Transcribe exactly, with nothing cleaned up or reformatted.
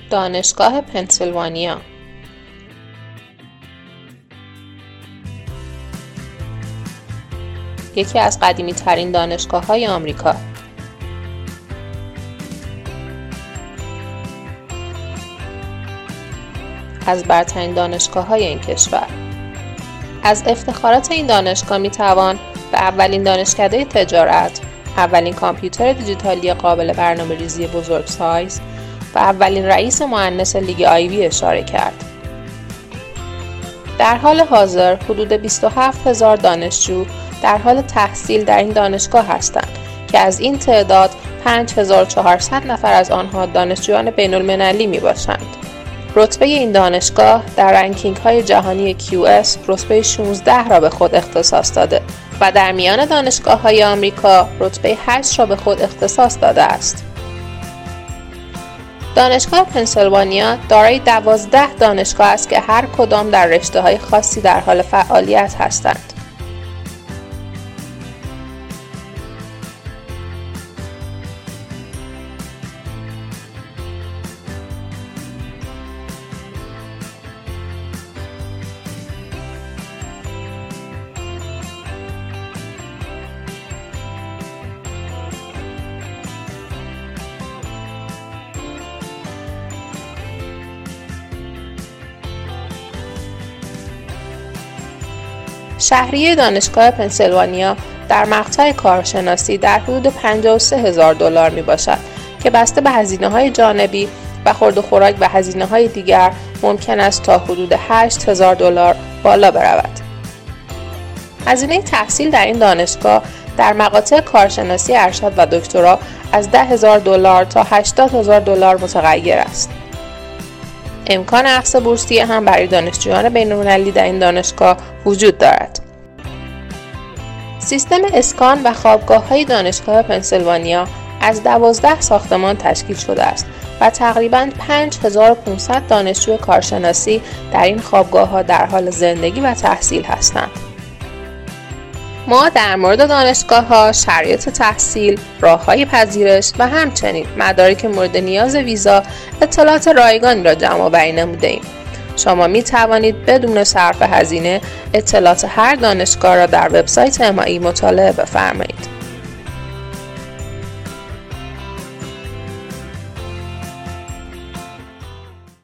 دانشگاه پنسیلوانیا یکی از قدیمی ترین دانشگاه های آمریکا. از برترین دانشگاه های این کشور. از افتخارات این دانشگاه می توان به اولین دانشکده تجارت، اولین کامپیوتر دیجیتالی قابل برنامه ریزی بزرگ سایز و اولین رئیس مؤنث لیگ آیوی اشاره کرد. در حال حاضر حدود بیست و هفت هزار دانشجو در حال تحصیل در این دانشگاه هستند که از این تعداد پنج هزار و چهارصد نفر از آنها دانشجویان بین المللی می باشند. رتبه این دانشگاه در رنکینگ های جهانی کیو اس رتبه شانزده را به خود اختصاص داده و در میان دانشگاه های آمریکا رتبه هشت را به خود اختصاص داده است. دانشگاه پنسیلوانیا دارای دوازده دانشگاه است که هر کدام در رشته های خاصی در حال فعالیت هستند. شهریه دانشگاه پنسیلوانیا در مقطع کارشناسی در حدود پنجاه و سه هزار دلار می باشد که بسته به هزینه‌های جانبی و خورد و خوراک و هزینه‌های دیگر ممکن است تا حدود هشت هزار دلار بالا برود. هزینه تحصیل در این دانشگاه در مقاطع کارشناسی ارشد و دکترا از ده هزار دلار تا هشتاد هزار دلار متغیر است. امکان اخذ بورسیه هم برای دانشجویان بین‌المللی در این دانشگاه وجود دارد. سیستم اسکان و خوابگاه‌های دانشگاه پنسیلوانیا از دوازده ساختمان تشکیل شده است و تقریباً پنج هزار و پانصد دانشجو کارشناسی در این خوابگاه‌ها در حال زندگی و تحصیل هستند. ما در مورد دانشگاه‌ها، شرایط تحصیل، راه‌های پذیرش و همچنین مدارک مورد نیاز ویزا اطلاعات رایگانی را جمع‌آوری نموده‌ایم. شما می توانید بدون صرف هزینه اطلاعات هر دانشگاه را در وبسایت ام‌آی‌ای مطالعه بفرمایید.